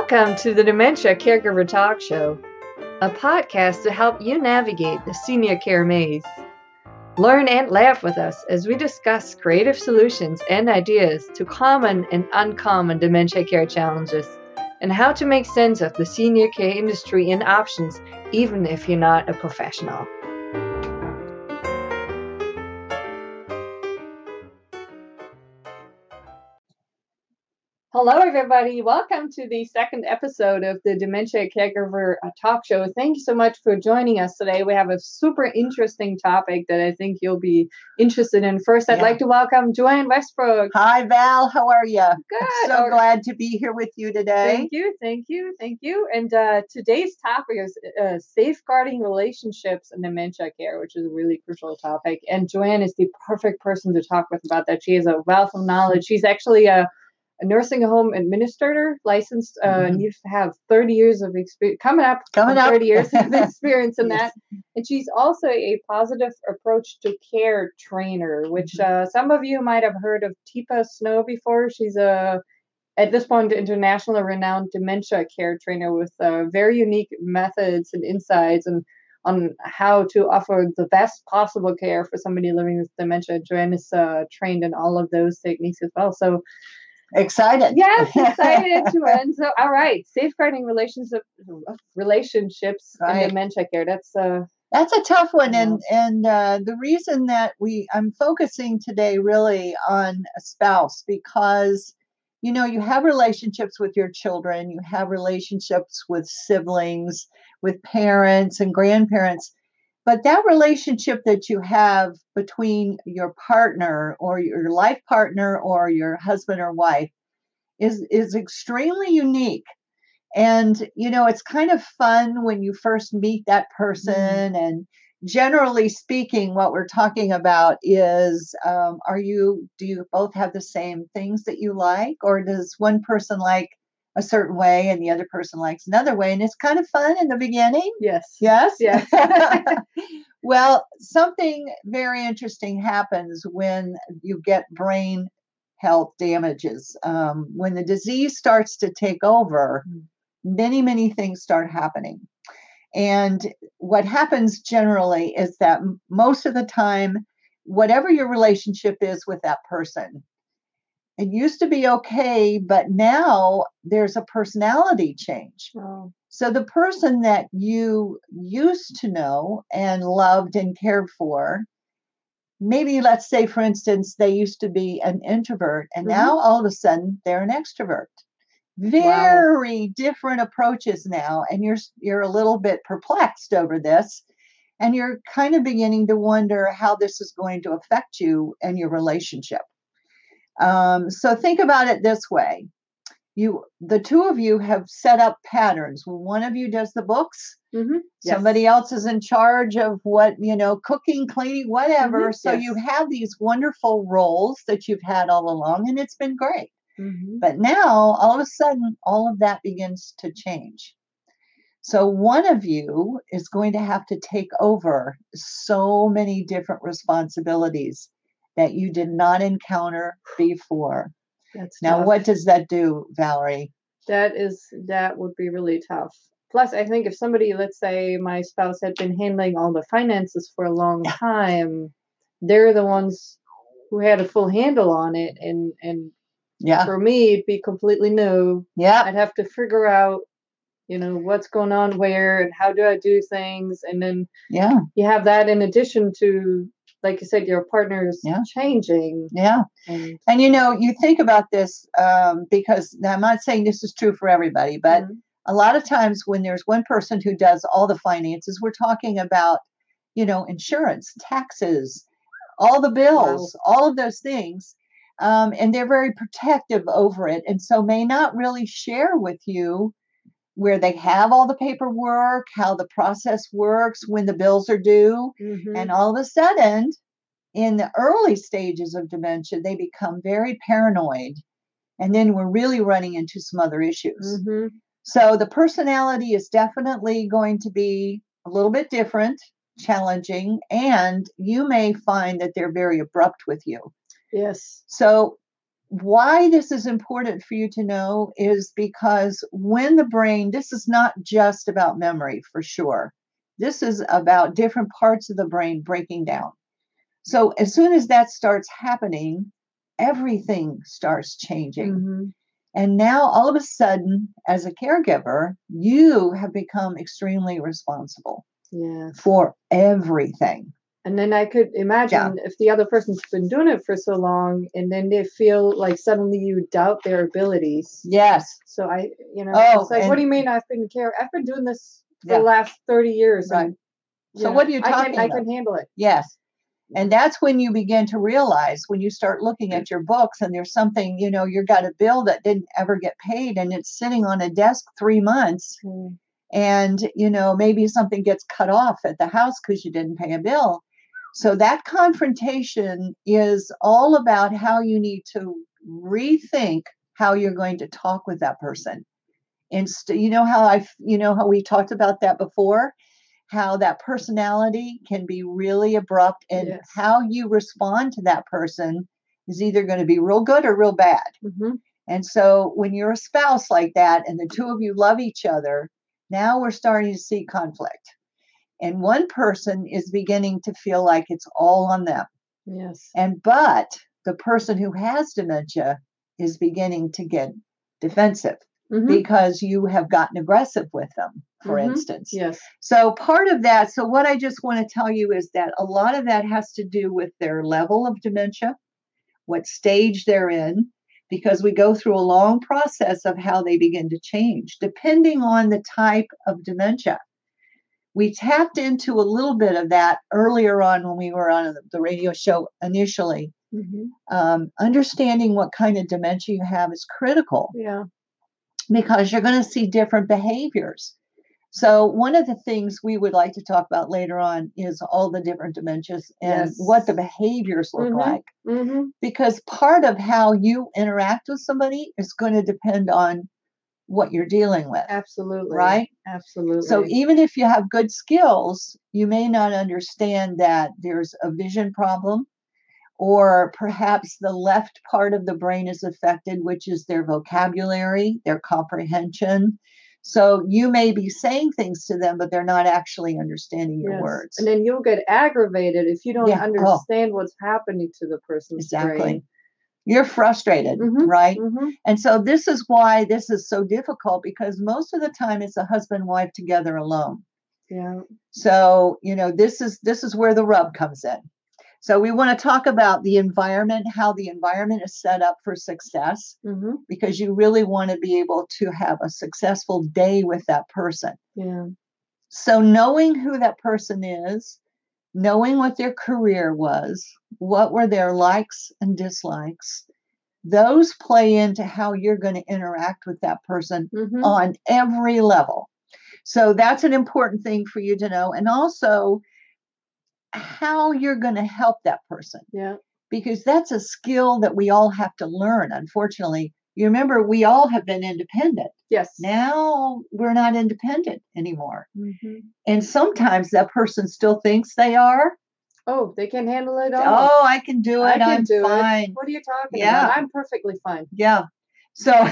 Welcome to the Dementia Caregiver Talk Show, a podcast to help you navigate the senior care maze. Learn and laugh with us as we discuss creative solutions and ideas to common and uncommon dementia care challenges, and how to make sense of the senior care industry and options, even if you're not a professional. Hello, everybody. Welcome to the second episode of the Dementia Caregiver Talk Show. Thank you so much for joining us today. We have a super interesting topic that I think you'll be interested in. First, I'd like to welcome Joanne Westbrook. Hi, Val. How are you? Good. I'm so glad to be here with you today. Thank you. And today's topic is safeguarding relationships in dementia care, which is a really crucial topic. And Joanne is the perfect person to talk with about that. She has a wealth of knowledge. She's actually a nursing home administrator, licensed, and you have 30 years of experience, coming up 30 years of experience in that. And she's also a positive approach to care trainer, which some of you might have heard of Teepa Snow before. She's at this point, internationally renowned dementia care trainer with very unique methods and insights and on how to offer the best possible care for somebody living with dementia. Joanne is trained in all of those techniques as well. So excited. Yes, excited to end. So, all right, safeguarding relationships in dementia care. That's a tough one, and the reason that I'm focusing today really on a spouse, because you have relationships with your children, you have relationships with siblings, with parents and grandparents. But that relationship that you have between your partner or your life partner or your husband or wife is extremely unique. And, it's kind of fun when you first meet that person. And generally speaking, what we're talking about is, do you both have the same things that you like? Or does one person like a certain way and the other person likes another way? And it's kind of fun in the beginning. Yes. Well, something very interesting happens when you get brain health damages. When the disease starts to take over, many things start happening. And what happens generally is that most of the time, whatever your relationship is with that person, it used to be okay, but now there's a personality change. Oh. So the person that you used to know and loved and cared for, maybe let's say, for instance, they used to be an introvert and now all of a sudden they're an extrovert. Very different approaches now. And you're a little bit perplexed over this. And you're kind of beginning to wonder how this is going to affect you and your relationship. So think about it this way. The two of you have set up patterns. One of you does the books. Somebody else is in charge of what, cooking, cleaning, whatever. So you have these wonderful roles that you've had all along, and it's been great. But now, all of a sudden, all of that begins to change. So one of you is going to have to take over so many different responsibilities that you did not encounter before. That's now, tough. What does that do, Valerie? That would be really tough. Plus, I think if somebody, let's say my spouse had been handling all the finances for a long time, they're the ones who had a full handle on it. And for me, it'd be completely new. I'd have to figure out, what's going on where and how do I do things. And then you have that in addition to, like you said, your partner's changing. And you think about this because now I'm not saying this is true for everybody, but a lot of times when there's one person who does all the finances, we're talking about, insurance, taxes, all the bills, all of those things. And they're very protective over it. And so may not really share with you where they have all the paperwork, how the process works, when the bills are due. And all of a sudden, in the early stages of dementia, they become very paranoid. And then we're really running into some other issues. So the personality is definitely going to be a little bit different, challenging, and you may find that they're very abrupt with you. Yes. So why this is important for you to know is because when the brain, this is not just about memory for sure. This is about different parts of the brain breaking down. So as soon as that starts happening, everything starts changing. Mm-hmm. And now all of a sudden, as a caregiver, you have become extremely responsible Yes. for everything. And then I could imagine if the other person's been doing it for so long and then they feel like suddenly you doubt their abilities. Yes. So it's like, what and do you mean I've been doing this for Yeah. the last 30 years? Right. And, So what are you talking I about? can handle it. Yes. And that's when you begin to realize, when you start looking at your books and there's something, you've got a bill that didn't ever get paid and it's sitting on a desk 3 months. Mm. And, maybe something gets cut off at the house because you didn't pay a bill. So that confrontation is all about how you need to rethink how you're going to talk with that person. And how we talked about that before, how that personality can be really abrupt, and Yes. how you respond to that person is either going to be real good or real bad. Mm-hmm. And so when you're a spouse like that and the two of you love each other, now we're starting to see conflict. And one person is beginning to feel like it's all on them. Yes. But the person who has dementia is beginning to get defensive. Mm-hmm. Because you have gotten aggressive with them, for Mm-hmm. instance. Yes. So part of that, so what I just want to tell you is that a lot of that has to do with their level of dementia, what stage they're in, because we go through a long process of how they begin to change, depending on the type of dementia. We tapped into a little bit of that earlier on when we were on the radio show initially. Mm-hmm. Understanding what kind of dementia you have is critical. Yeah. Because you're going to see different behaviors. So one of the things we would like to talk about later on is all the different dementias and Yes. what the behaviors look Mm-hmm. like. Mm-hmm. Because part of how you interact with somebody is going to depend on what you're dealing with. Absolutely. Right? Absolutely. So even if you have good skills, you may not understand that there's a vision problem, or perhaps the left part of the brain is affected, which is their vocabulary, their comprehension. So you may be saying things to them, but they're not actually understanding your words. And then you'll get aggravated if you don't understand what's happening to the person's brain. You're frustrated, right? Mm-hmm. And so this is why this is so difficult, because most of the time it's a husband and wife together alone. Yeah. So, this is where the rub comes in. So we want to talk about the environment, how the environment is set up for success, because you really want to be able to have a successful day with that person. Yeah. So knowing who that person is, knowing what their career was, what were their likes and dislikes, those play into how you're going to interact with that person on every level. So that's an important thing for you to know. And also how you're going to help that person. Yeah. Because that's a skill that we all have to learn. Unfortunately, you remember, we all have been independent. Yes. Now we're not independent anymore. And sometimes that person still thinks they are. Oh, they can handle it all. Oh, I can do it. I'm fine. What are you talking about? I'm perfectly fine. Yeah. So,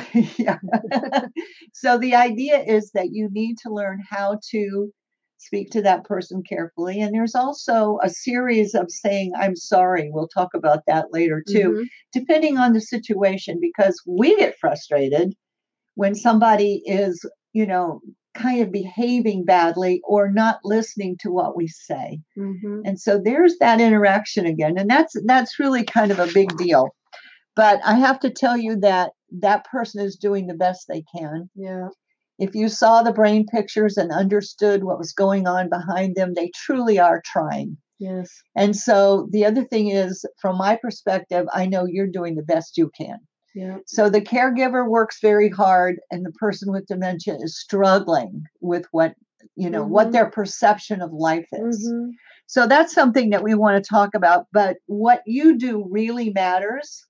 so the idea is that you need to learn how to speak to that person carefully. And there's also a series of saying, I'm sorry. We'll talk about that later too, depending on the situation, because we get frustrated when somebody is, kind of behaving badly or not listening to what we say. And so there's that interaction again. And that's really kind of a big deal. But I have to tell you that that person is doing the best they can. Yeah. If you saw the brain pictures and understood what was going on behind them, they truly are trying. Yes. And so the other thing is, from my perspective, I know you're doing the best you can. Yeah. So the caregiver works very hard, and the person with dementia is struggling with what their perception of life is. So that's something that we want to talk about. But what you do really matters.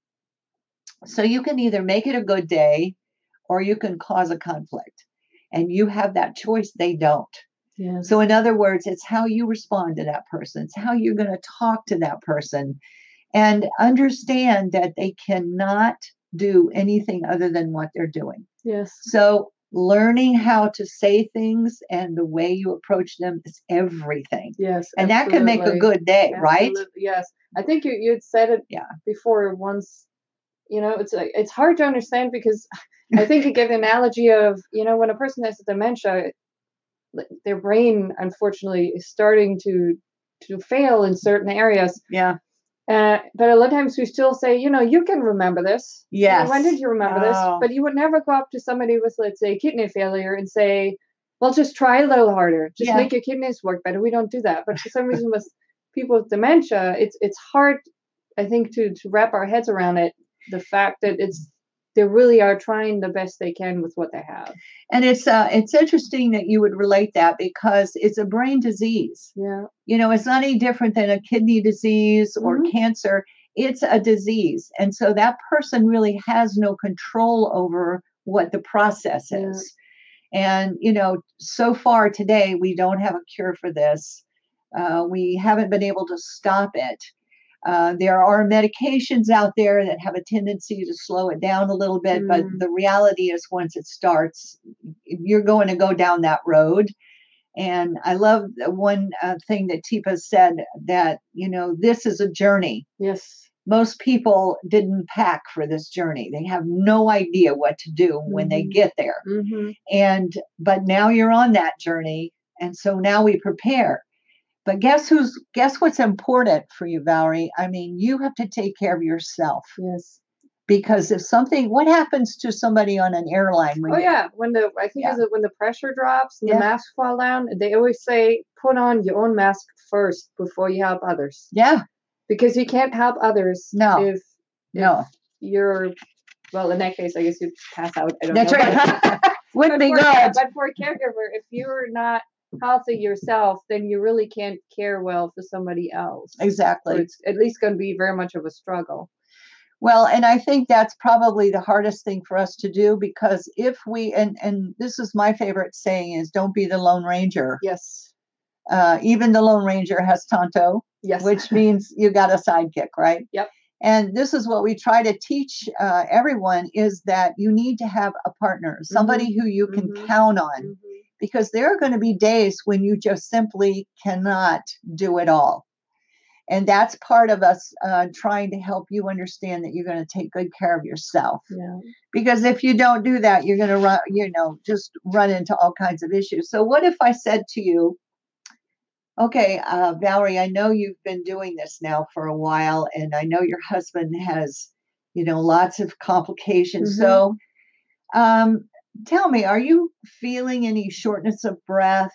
So you can either make it a good day or you can cause a conflict. And you have that choice. They don't. Yes. So in other words, it's how you respond to that person. It's how you're going to talk to that person. and understand that they cannot do anything other than what they're doing. Yes. So learning how to say things and the way you approach them is everything. Yes. And that can make a good day, right? Yes. I think you'd said it before once. It's hard to understand because I think you give the analogy of, when a person has dementia, their brain unfortunately is starting to fail in certain areas. Yeah. But a lot of times we still say, you can remember this. Yes. When did you remember this? But you would never go up to somebody with, let's say, kidney failure and say, well, just try a little harder. Just make your kidneys work better. We don't do that. But for some reason with people with dementia, it's hard, I think, to wrap our heads around it. The fact that they really are trying the best they can with what they have. And it's interesting that you would relate that because it's a brain disease. Yeah. It's not any different than a kidney disease or cancer. It's a disease. And so that person really has no control over what the process is. And, so far today, we don't have a cure for this. We haven't been able to stop it. There are medications out there that have a tendency to slow it down a little bit, but the reality is once it starts, you're going to go down that road. And I love one thing that Teepa said that, this is a journey. Yes. Most people didn't pack for this journey. They have no idea what to do when they get there. But now you're on that journey. And so now we prepare. But guess what's important for you, Valerie? I mean, you have to take care of yourself. Yes. Because what happens to somebody on an airline? When the pressure drops and the masks fall down, they always say, put on your own mask first before you help others. Yeah. Because you can't help others. No. If you're, well, in that case, I guess you'd pass out. I don't know. That's right. Wouldn't be good. But for a caregiver, if you're not healthy yourself, then you really can't care well for somebody else. Exactly. So it's at least going to be very much of a struggle. Well, and I think that's probably the hardest thing for us to do because if we, and this is my favorite saying is don't be the Lone Ranger. Yes. Even the Lone Ranger has Tonto. Yes. Which means you got a sidekick, right? Yep. And this is what we try to teach everyone is that you need to have a partner, somebody who you can count on. Because there are going to be days when you just simply cannot do it all. And that's part of us trying to help you understand that you're going to take good care of yourself. Yeah. Because if you don't do that, you're going to run, just run into all kinds of issues. So what if I said to you, okay, Valerie, I know you've been doing this now for a while, and I know your husband has, lots of complications. So tell me, are you feeling any shortness of breath?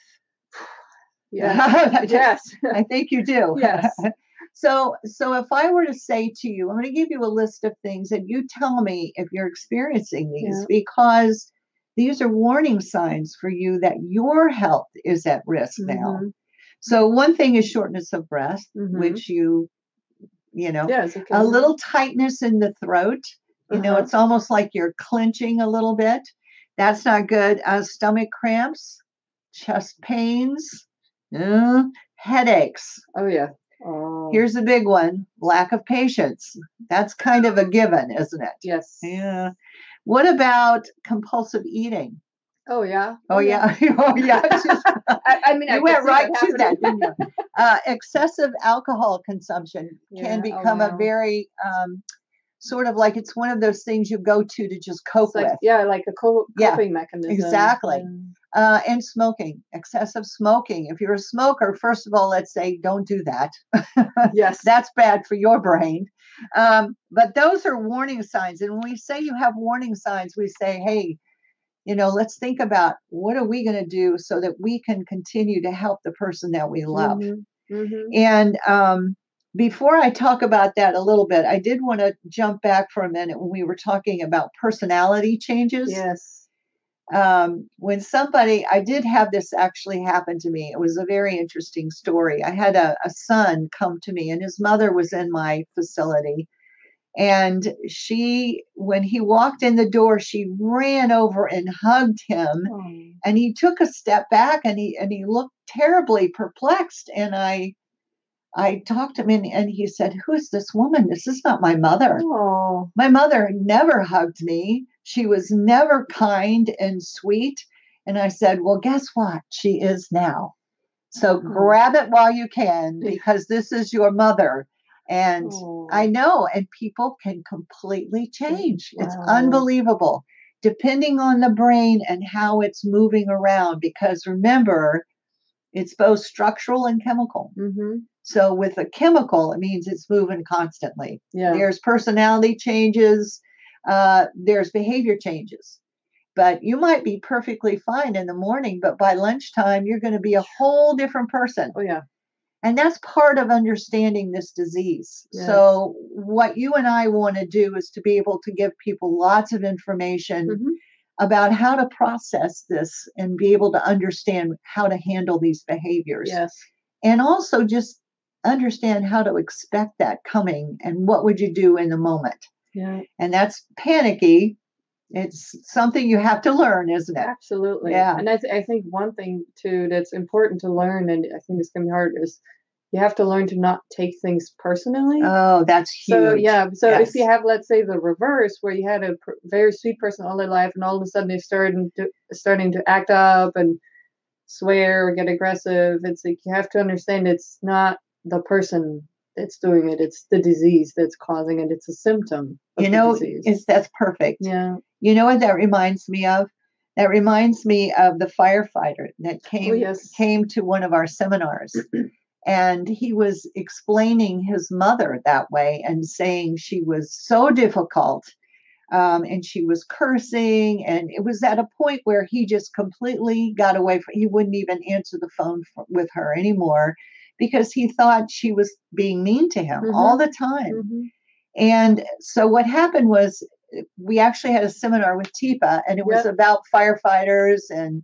Yeah. Yes. I think you do. Yes. So if I were to say to you, I'm going to give you a list of things and you tell me if you're experiencing these because these are warning signs for you that your health is at risk now. So one thing is shortness of breath, which a little tightness in the throat. It's almost like you're clenching a little bit. That's not good. Stomach cramps, chest pains, headaches. Oh, yeah. Oh. Here's a big one, lack of patience. That's kind of a given, isn't it? Yes. Yeah. What about compulsive eating? Oh, yeah. Oh, yeah. Oh, yeah. You went right to that, didn't you? Excessive alcohol consumption can become a very sort of like it's one of those things you go to just cope with. Like a coping mechanism. Exactly. And smoking, excessive smoking. If you're a smoker, first of all, let's say don't do that. Yes. That's bad for your brain. But those are warning signs. And when we say you have warning signs, we say, hey, let's think about what are we going to do so that we can continue to help the person that we love. And before I talk about that a little bit, I did want to jump back for a minute when we were talking about personality changes. Yes. I did have this actually happen to me. It was a very interesting story. I had a son come to me and his mother was in my facility. And when he walked in the door, she ran over and hugged him. Oh. And he took a step back and he looked terribly perplexed. And I I talked to him and he said, "Who is this woman? This is not my mother. Oh. My mother never hugged me. She was never kind and sweet." And I said, "Well, guess what? She is now. So grab it while you can, because this is your mother." And I know, and people can completely change. Wow. It's unbelievable, depending on the brain and how it's moving around. Because remember, it's both structural and chemical. Mm-hmm. So with a chemical, it means it's moving constantly. Yeah. There's personality changes, there's behavior changes. But you might be perfectly fine in the morning, but by lunchtime, you're going to be a whole different person. Oh, yeah. And that's part of understanding this disease. Yes. So what you and I want to do is to be able to give people lots of information mm-hmm. about how to process this and be able to understand how to handle these behaviors. Yes. And also just understand how to expect that coming and what would you do in the moment. Yeah. And that's panicky. It's something you have to learn, isn't it? Absolutely. Yeah. And I think one thing too that's important to learn, and I think it's going to be hard, is you have to learn to not take things personally. Oh, that's huge. So yeah. So yes. If you have, let's say, the reverse, where you had a very sweet person all their life, and all of a sudden they're starting to act up and swear or get aggressive, it's like you have to understand it's not the person that's doing it; it's the disease that's causing it. It's a symptom of the disease. That's perfect. Yeah. You know what that reminds me of? That reminds me of the firefighter that came to one of our seminars. And he was explaining his mother that way and saying she was so difficult, and she was cursing. And it was at a point where he just completely got away from, he wouldn't even answer the phone with her anymore because he thought she was being mean to him mm-hmm. all the time. Mm-hmm. And so what happened was we actually had a seminar with TIPA, and it was about firefighters and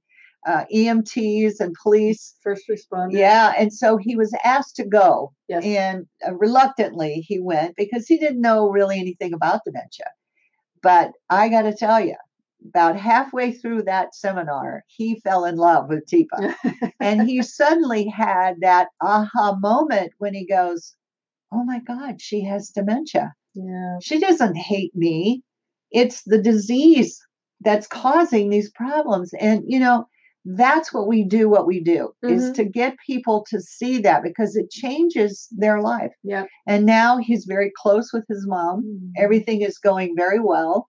EMTs and police. First responders. Yeah. And so he was asked to go. Yes. And reluctantly he went because he didn't know really anything about dementia. But I got to tell you, about halfway through that seminar, he fell in love with TIPA. And he suddenly had that aha moment when he goes, "Oh my God, she has dementia. Yeah. She doesn't hate me. It's the disease that's causing these problems." And, that's what we do mm-hmm. is to get people to see that, because it changes their life. Yeah. And now he's very close with his mom. Mm-hmm. Everything is going very well.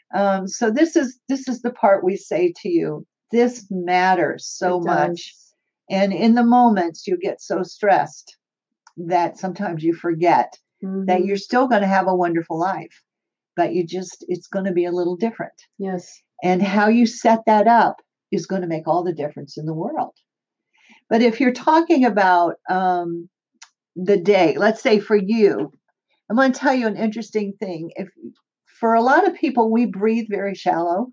So this is the part we say to you, this matters so much. And in the moments you get so stressed that sometimes you forget mm-hmm. that you're still going to have a wonderful life, but it's going to be a little different. Yes. And how you set that up is going to make all the difference in the world. But if you're talking about the day, let's say for you, I'm going to tell you an interesting thing. If for a lot of people, we breathe very shallow.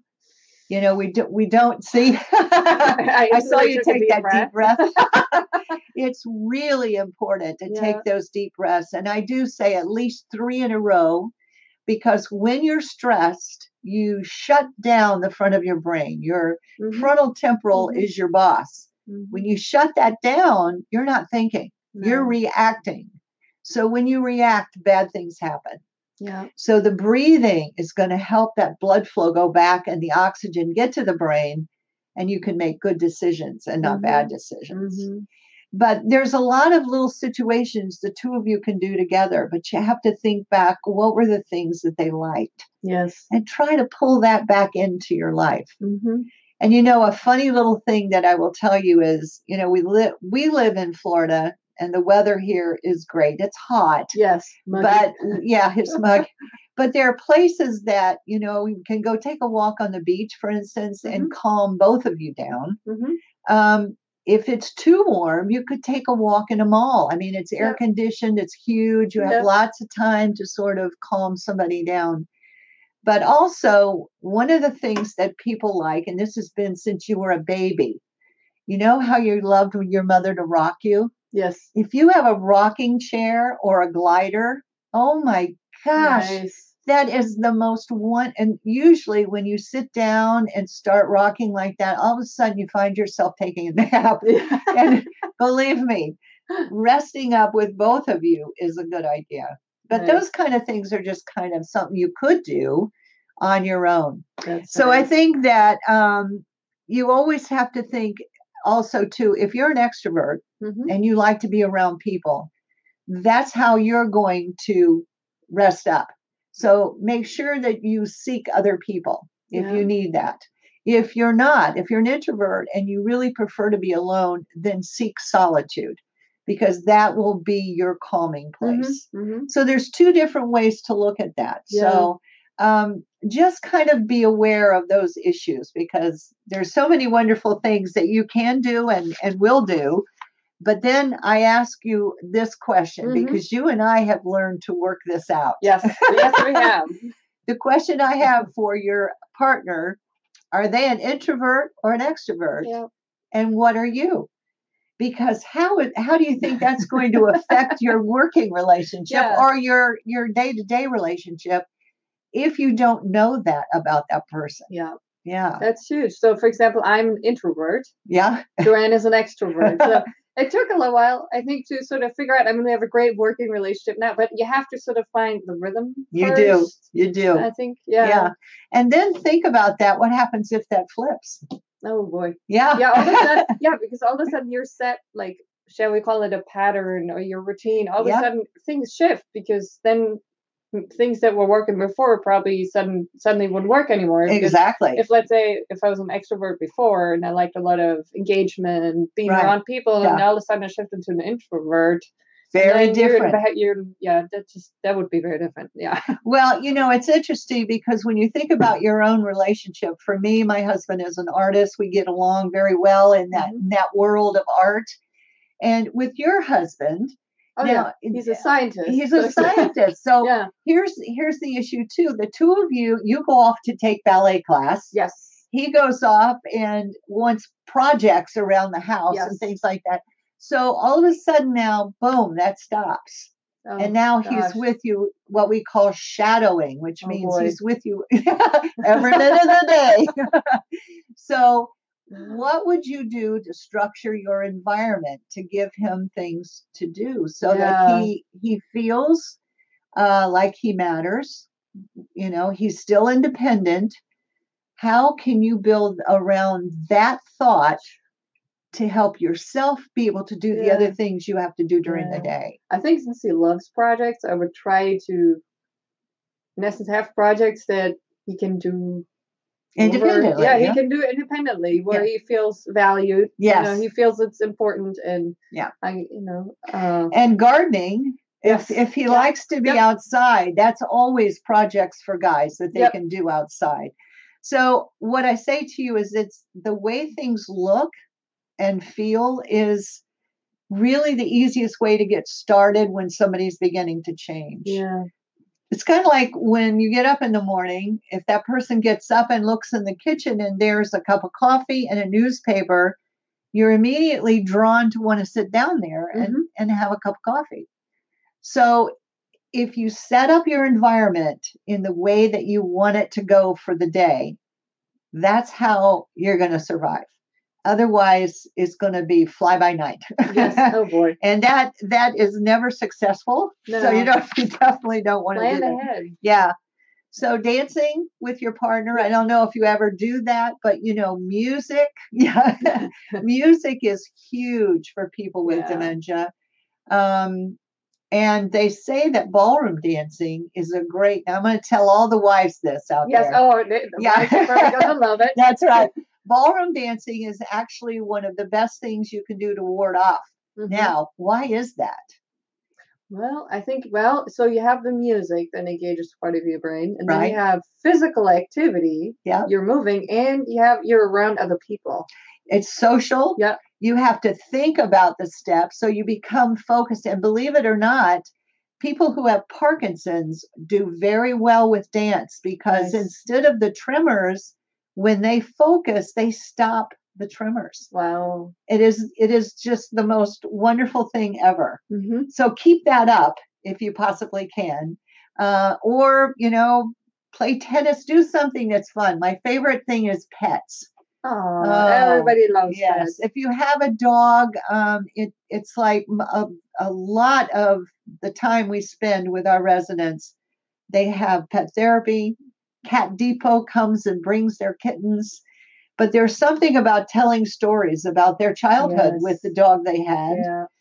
We don't see. I saw you take that deep breath. It's really important to take those deep breaths. And I do say at least 3 in a row, because when you're stressed, you shut down the front of your brain. Your mm-hmm. frontal temporal mm-hmm. is your boss. Mm-hmm. When you shut that down, you're not thinking, you're reacting. So when you react, bad things happen. Yeah. So the breathing is going to help that blood flow go back and the oxygen get to the brain, and you can make good decisions and not mm-hmm. bad decisions. Mm-hmm. But there's a lot of little situations the two of you can do together, but you have to think back, what were the things that they liked? Yes. And try to pull that back into your life. Mm-hmm. And a funny little thing that I will tell you is, we live in Florida, and the weather here is great. It's hot. Yes. Muggy. But it's muggy. But there are places that, you can go take a walk on the beach, for instance, mm-hmm. and calm both of you down. Mm-hmm. If it's too warm, you could take a walk in a mall. I mean, it's air conditioned, it's huge. You have lots of time to sort of calm somebody down. But also, one of the things that people like, and this has been since you were a baby, you know how you loved your mother to rock you? Yes. If you have a rocking chair or a glider, oh my gosh, nice. That is the most one. And usually when you sit down and start rocking like that, all of a sudden you find yourself taking a nap. And believe me, resting up with both of you is a good idea. But Nice. those kind of things are just kind of something you could do on your own. That's So I nice. think that you always have to think also too, if you're an extrovert Mhm. and you like to be around people, that's how you're going to rest up. So make sure that you seek other people if Yeah. you need that. If you're not, if you're an introvert and you really prefer to be alone, then seek solitude because that will be your calming Mhm. place. Mhm. So there's two different ways to look at that. Yeah. So just kind of be aware of those issues because there's so many wonderful things that you can do and will do. But then I ask you this question Mhm. because you and I have learned to work this out. Yes. Yes, we have. The question I have for your partner, are they an introvert or an extrovert? Yeah. And what are you? Because how do you think that's going to affect your working relationship Yeah. or your day-to-day relationship if you don't know that about that person? Yeah. Yeah. That's huge. So, for example, I'm an introvert. Yeah. Joanne is an extrovert. So it took a little while, I think, to sort of figure out. I mean, we have a great working relationship now, but you have to sort of find the rhythm You do. first. You do. I think, yeah. Yeah. And then think about that. What happens if that flips? Oh boy. Yeah. Yeah. All of a sudden, yeah, because all of a sudden you're set, like, shall we call it a pattern or your routine? All of a Yeah. sudden things shift because then things that were working before probably suddenly wouldn't work anymore. Because Exactly. if, let's say, if I was an extrovert before and I liked a lot of engagement and being Right. around people, Yeah. and all of a sudden I shifted to an introvert, Very and then different. that would be very different. Yeah. Well, it's interesting because when you think about your own relationship, for me, my husband is an artist. We get along very well in that Mhm. in that world of art. And with your husband, Oh now yeah, he's a scientist. he's a scientist. So Yeah. here's the issue too. The two of you go off to take ballet class. Yes. He goes off and wants projects around the house and Yes. things like that. So all of a sudden now, boom, that stops. Oh, And now he's gosh. with you, what we call shadowing, which Oh, means boy. he's with you every minute of the day. So what would you do to structure your environment to give him things to do so that Yeah. he feels like he matters? He's still independent. How can you build around that thought to help yourself be able to do the other Yeah. things you have to do during the Yeah. day? I think since he loves projects, I would try to, in essence, have projects that he can do Independently, yeah, he yeah. can do it independently where Yeah. he feels valued. Yes. He feels it's important, and Yeah. And gardening, yes. if he Yeah. likes to be Yep. outside, that's always projects for guys that they Yep. can do outside. So what I say to you is it's the way things look and feel is really the easiest way to get started when somebody's beginning to change. Yeah. It's kind of like when you get up in the morning, if that person gets up and looks in the kitchen and there's a cup of coffee and a newspaper, you're immediately drawn to want to sit down there and have a cup of coffee. So if you set up your environment in the way that you want it to go for the day, that's how you're going to survive. Otherwise, it's going to be fly by night. Yes. Oh boy. And that is never successful. No. So you definitely don't want to do Plan that. ahead. Yeah. So dancing with your partner, I don't know if you ever do that, but music, yeah, music is huge for people with dementia. And they say that ballroom dancing is a great. I'm going to tell all the wives this out there. Yes. Oh, the wives are probably going to love it. That's right. Ballroom dancing is actually one of the best things you can do to ward off. Mhm. Now, why is that? Well, I think, so you have the music that engages part of your brain, and then Right. you have physical activity. Yeah. You're moving, and you're around other people. It's social. Yeah. You have to think about the steps so you become focused. And believe it or not, people who have Parkinson's do very well with dance because Nice. instead of the tremors, when they focus, they stop the tremors. Wow. It is just the most wonderful thing ever. Mm-hmm. So keep that up if you possibly can. Or, play tennis, do something that's fun. My favorite thing is pets. Oh, everybody loves yes. pets. If you have a dog, it's like a lot of the time we spend with our residents. They have pet therapy. Cat Depot comes and brings their kittens. But there's something about telling stories about their childhood with the dog they had.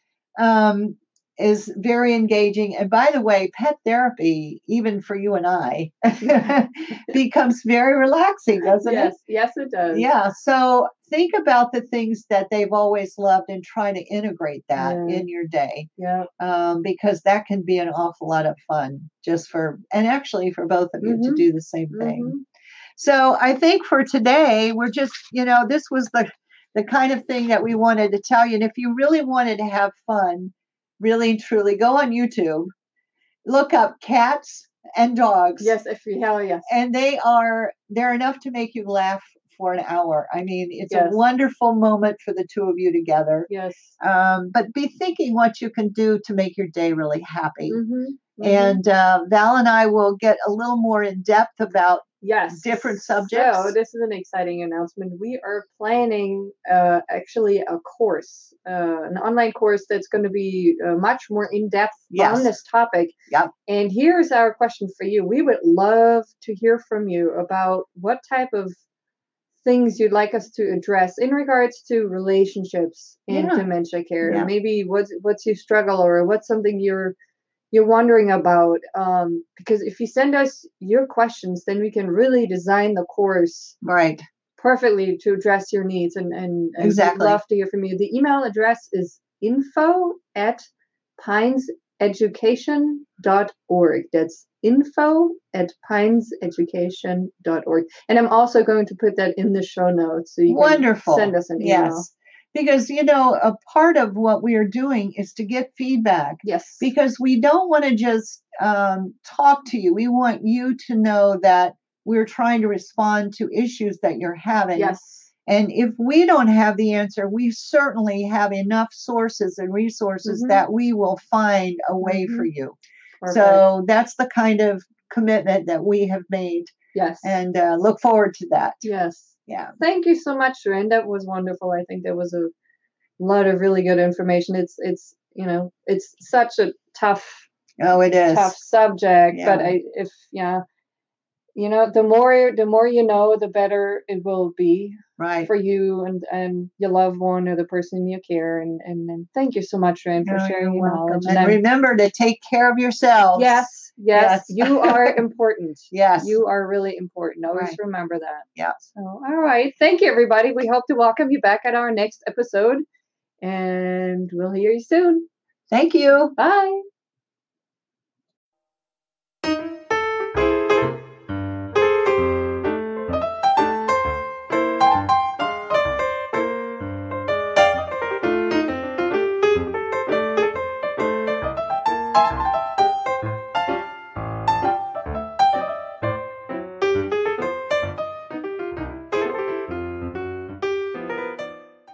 Is very engaging. And by the way, pet therapy, even for you and I, becomes very relaxing, doesn't it? Yes, it does. Yeah. So think about the things that they've always loved and try to integrate that in your day. Yeah. Because that can be an awful lot of fun and actually for both of you to do the same thing. So I think for today, we're just, this was the kind of thing that we wanted to tell you. And if you really wanted to have fun, really and truly, go on YouTube, look up cats and dogs. Yes, hell yes. And they're enough to make you laugh for an hour. I mean, it's a wonderful moment for the two of you together. Yes. But be thinking what you can do to make your day really happy. And Val and I will get a little more in depth about different subjects. So this is an exciting announcement. We are planning actually a course, an online course that's going to be much more in depth on this topic. Yep. And here's our question for you. We would love to hear from you about what type of things you'd like us to address in regards to relationships in dementia care. Yeah. Maybe what's your struggle, or what's something you're wondering about, because if you send us your questions, then we can really design the course perfectly to address your needs, and exactly. we'd love to hear from you. The email address is info@pineseducation.org. That's info@pineseducation.org. And I'm also going to put that in the show notes, so you can send us an email. Yes. Because, a part of what we are doing is to get feedback. Yes. Because we don't want to just talk to you. We want you to know that we're trying to respond to issues that you're having. Yes. And if we don't have the answer, we certainly have enough sources and resources that we will find a way for you. Perfect. So that's the kind of commitment that we have made. Yes. And look forward to that. Yes. Yeah. Thank you so much, Sharon. That was wonderful. I think there was a lot of really good information. It's such a tough subject. Yeah. But the more you know, the better it will be for you and your loved one or the person in your care. And thank you so much, Sharon, for sharing your knowledge. And remember to take care of yourselves. Yes. You are important. Yes. You are really important. Always remember that. Yeah. So, all right. Thank you, everybody. We hope to welcome you back at our next episode, and we'll hear you soon. Thank you. Bye.